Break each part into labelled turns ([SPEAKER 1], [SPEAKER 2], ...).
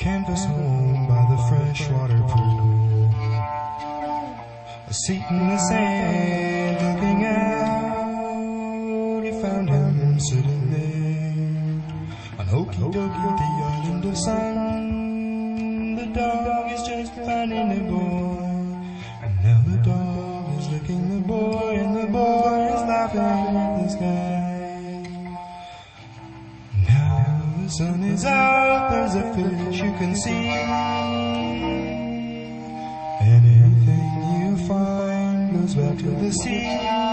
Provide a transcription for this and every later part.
[SPEAKER 1] canvas home by the freshwater pool. A seat in the sand looking out, he found him sitting there on Okie Dokie, the island of sun. The dog is just finding the boy, and now the dog is licking the boy, and the boy is laughing at the sky. The sun is out, there's a fish you can see. Anything you find goes back to the sea.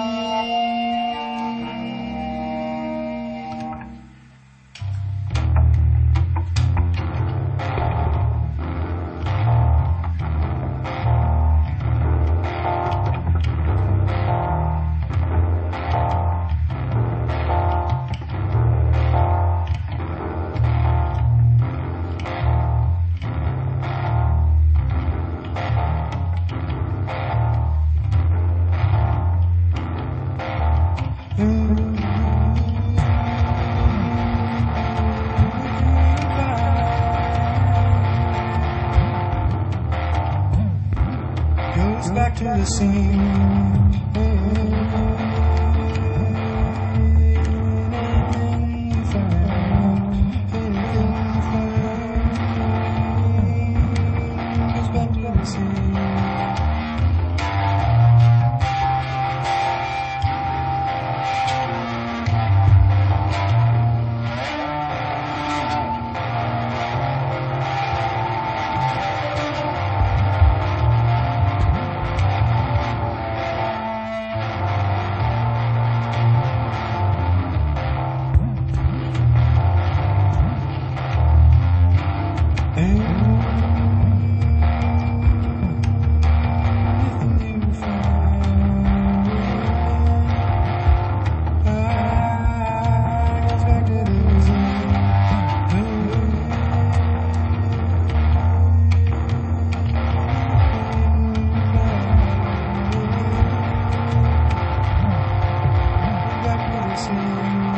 [SPEAKER 1] Goes back to the scene. See